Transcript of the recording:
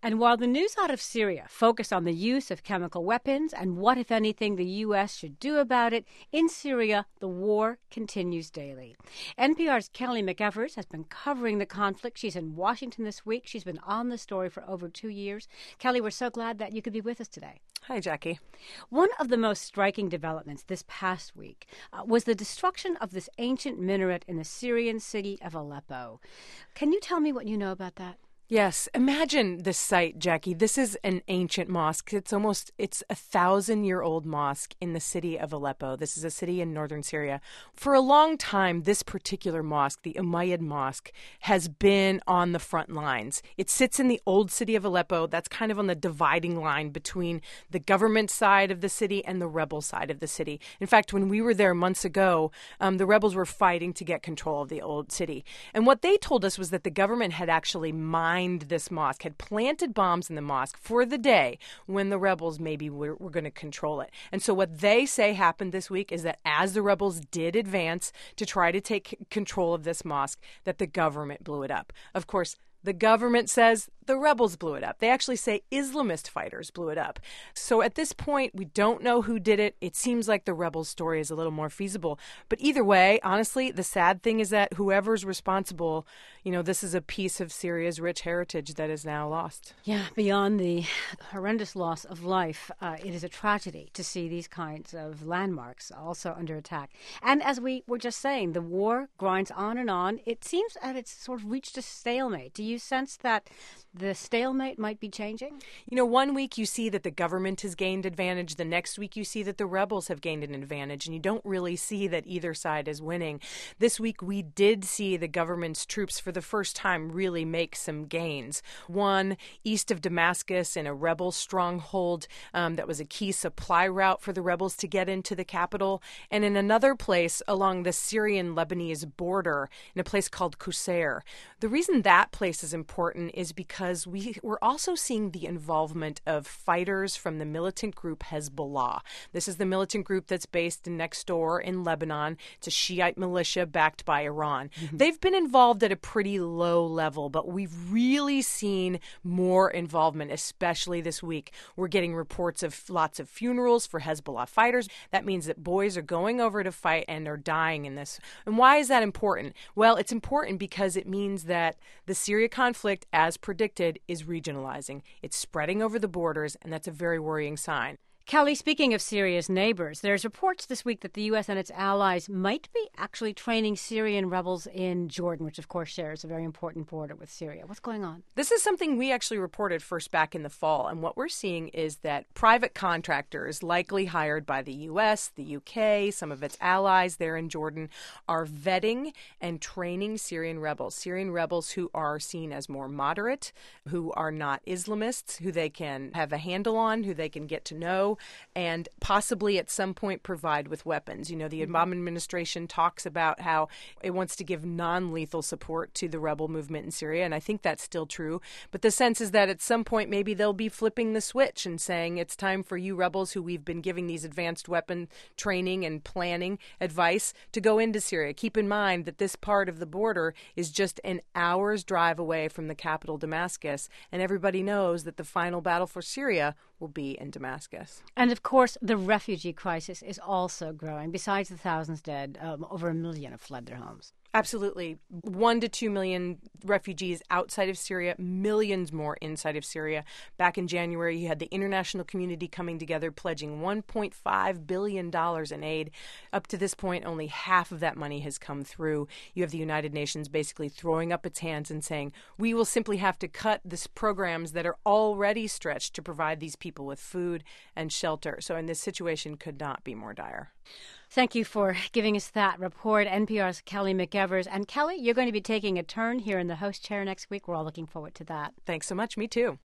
And while the news out of Syria focused on the use of chemical weapons and what, if anything, the U.S. should do about it, in Syria, the war continues daily. NPR's Kelly McEvers has been covering the conflict. She's in Washington this week. She's been on the story for over 2 years. Kelly, we're so glad that you could be with us today. Hi, Jackie. One of the most striking developments this past week was the destruction of this ancient minaret in the Syrian city of Aleppo. Can you tell me what you know about that? Yes. Imagine this site, Jackie. This is an ancient mosque. It's a 1,000-year-old mosque in the city of Aleppo. This is a city in northern Syria. For a long time, this particular mosque, the Umayyad Mosque, has been on the front lines. It sits in the old city of Aleppo. That's kind of on the dividing line between the government side of the city and the rebel side of the city. In fact, when we were there months ago, the rebels were fighting to get control of the old city. And what they told us was that the government had actually mined this mosque, had planted bombs in the mosque for the day when the rebels maybe were going to control it. And so what they say happened this week is that as the rebels did advance to try to take control of this mosque, that the government blew it up. Of course, the government says the rebels blew it up. They actually say Islamist fighters blew it up. So at this point, we don't know who did it. It seems like the rebels' story is a little more feasible. But either way, honestly, the sad thing is that whoever's responsible, this is a piece of Syria's rich heritage that is now lost. Yeah, beyond the horrendous loss of life, it is a tragedy to see these kinds of landmarks also under attack. And as we were just saying, the war grinds on and on. It seems that it's sort of reached a stalemate. Do you sense that the stalemate might be changing? 1 week you see that the government has gained advantage. The next week you see that the rebels have gained an advantage, and you don't really see that either side is winning. This week we did see the government's troops for the first time really make some gains. One east of Damascus in a rebel stronghold that was a key supply route for the rebels to get into the capital, and in another place along the Syrian-Lebanese border in a place called Qusair. The reason that place is important is because we're also seeing the involvement of fighters from the militant group Hezbollah. This is the militant group that's based next door in Lebanon. It's a Shiite militia backed by Iran. Mm-hmm. They've been involved at a pretty low level, but we've really seen more involvement, especially this week. We're getting reports of lots of funerals for Hezbollah fighters. That means that boys are going over to fight and are dying in this. And why is that important? Well, it's important because it means that the Syria conflict, as predicted, is regionalizing. It's spreading over the borders, and that's a very worrying sign. Kelly, speaking of Syria's neighbors, there's reports this week that the U.S. and its allies might be actually training Syrian rebels in Jordan, which of course shares a very important border with Syria. What's going on? This is something we actually reported first back in the fall, and what we're seeing is that private contractors, likely hired by the U.S., the U.K., some of its allies there in Jordan, are vetting and training Syrian rebels who are seen as more moderate, who are not Islamists, who they can have a handle on, who they can get to know, and possibly at some point provide with weapons. The Obama administration talks about how it wants to give non-lethal support to the rebel movement in Syria, and I think that's still true. But the sense is that at some point maybe they'll be flipping the switch and saying it's time for you rebels who we've been giving these advanced weapon training and planning advice to go into Syria. Keep in mind that this part of the border is just an hour's drive away from the capital, Damascus, and everybody knows that the final battle for Syria will be in Damascus. And of course, the refugee crisis is also growing. Besides the thousands dead, over 1 million have fled their homes. Absolutely. 1 to 2 million refugees outside of Syria, millions more inside of Syria. Back in January, you had the international community coming together, pledging $1.5 billion in aid. Up to this point, only half of that money has come through. You have the United Nations basically throwing up its hands and saying, we will simply have to cut these programs that are already stretched to provide these people with food and shelter. So, this situation could not be more dire. Thank you for giving us that report. NPR's Kelly McEvers. And Kelly, you're going to be taking a turn here in the host chair next week. We're all looking forward to that. Thanks so much. Me too.